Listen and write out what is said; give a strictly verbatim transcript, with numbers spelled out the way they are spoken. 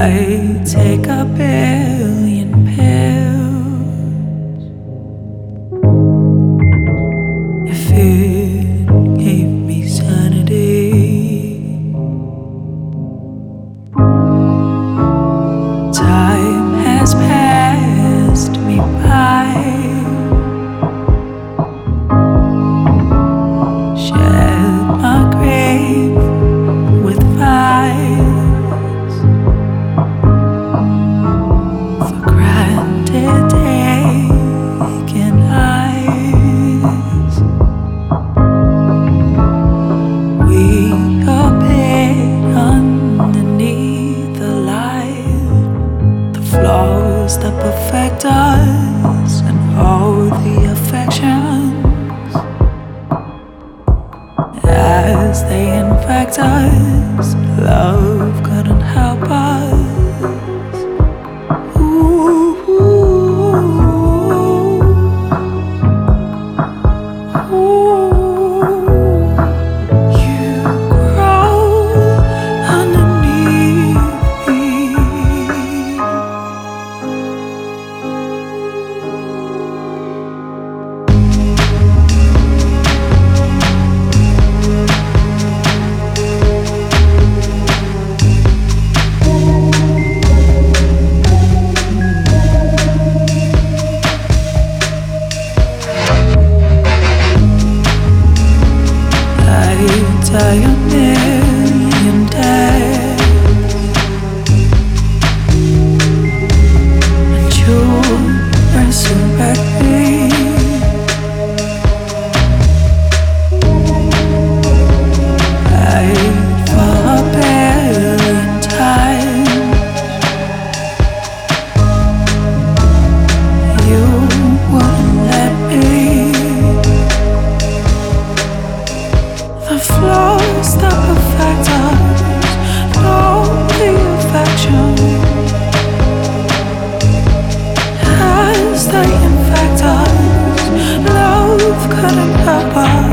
I take a billion pills if it gave me sanity. Time has passed me by, shed my grave with vines, for granted taken eyes. We are buried underneath the light, the flaws that perfect us and all the affections as they infect us. Love couldn't help us. Ooh, ooh, ooh. You grow underneath me. Die a million deaths, and you'll resurrect me. I'd fall a billion times, you wouldn't let me. The flaws that perfect us, and all the affection as they infect us. Love couldn't help us.